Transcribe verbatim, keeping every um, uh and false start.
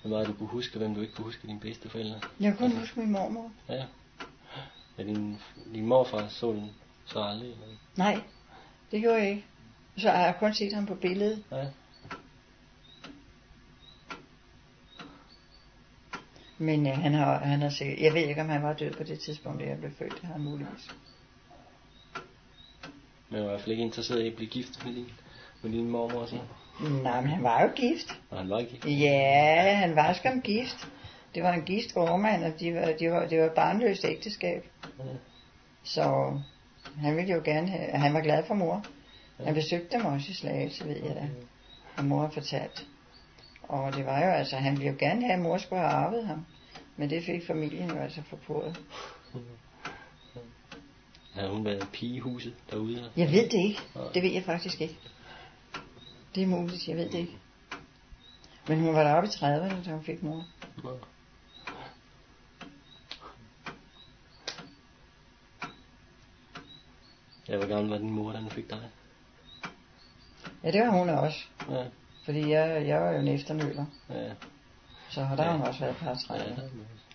Hvad var det, du kunne huske, hvem du ikke kunne huske dine bedsteforældre? Jeg kunne kun huske min mormor. Ja. Ja, din, din morfar så den så aldrig? Eller? Nej, det gjorde jeg ikke. Så har jeg kun set ham på billedet. Ja. Men ja, han har, han har sikkert, jeg ved ikke, om han var død på det tidspunkt, da jeg blev født. Det har han muligvis. Men jeg var i hvert fald ikke interesseret i at blive gift med din, med din mormor og sådan. Nej, men han var jo gift. Og han var gift? Ja, han var skam gift. Det var en gift gårdmand, og de var, de var, det var barnløst ægteskab. Ja. Så han ville jo gerne have, han var glad for mor. Ja. Han besøgte dem også i Slagelse, ved jeg da. Og mor har fortalt. Og det var jo altså, han ville jo gerne have, at mor skulle have arvet ham. Men det fik familien jo altså forpurret. Har hun været pige i huset derude? Jeg ved det ikke. Det ved jeg faktisk ikke. Det er muligt, jeg ved det ikke. Men hun var deroppe i trediverne, da hun fik mor. Ja. Ja, hvor gammel var din mor, da hun fik dig? Ja, det var hun også. Ja. Fordi jeg, jeg var jo en efternøler. Ja. Så der har Ja. hun også været et par tredive. Ja,